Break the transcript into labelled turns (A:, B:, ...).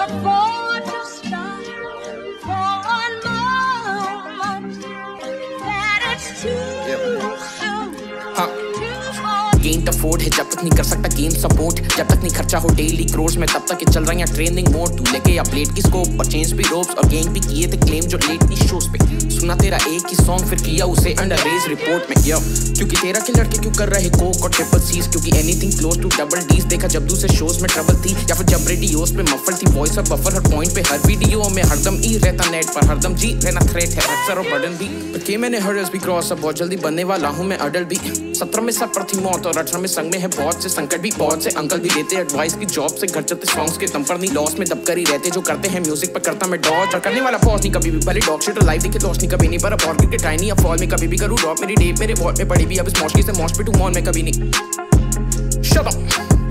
A: afford to stop for one moment. That it's too soon.
B: Can't afford है जब तक नहीं कर सकता गेम सपोर्ट, जब तक नहीं खर्चा हो डेली क्रोर्स में तब तक ये चल रहा है ट्रेंडिंग मोड। तू लेके या प्लेट की स्कोप और चेंज भी रोप्स और गैंग भी किए थे क्लेम जो लेट की शोज पे। सुना तेरा एक ही सॉन्ग फिर किया उसे अंडर रेज रिपोर्ट में यो, क्योंकि तेरा के लड़के क्यों कर रहे कोक और ट्रिपल सीज, क्योंकि anything close to double Ds देखा जब दूसरे शोज में ट्रबल थी, या फिर जब रेडियोस पे मफल थी वॉइस और बफर हर पॉइंट पे हर वीडियो में हरदम ई रहता नेट पर हरदम जी रहना थ्रेट है अक्सर और बर्डन भी। पर के मैंने हर्डल्स भी क्रॉस अब बहुत जल्दी बनने वाला हूँ मैं अडल्ट भी। 17 में सर पर थी मौत और 18 में संग में है बहुत से संकट भी, बहुत से अंकल भी देते एडवाइस की जॉब से घर चलते सॉन्ग्स के दम पर नहीं लॉस में दबकर ही रहते जो करते हैं म्यूजिक पर करता मैं डॉज और करने वाला पॉज नहीं कभी भी भले डॉग शिट लाइफ दिखे दोस्त नहीं कभी नहीं पर अब और क्रिकेट टाइनी अब फॉल में कभी भी करूँ ड्रॉप मेरी डेट मेरे वॉट में पड़ी भी अब इस मौज से मौज पे टू मॉल में कभी नहीं। Shut up.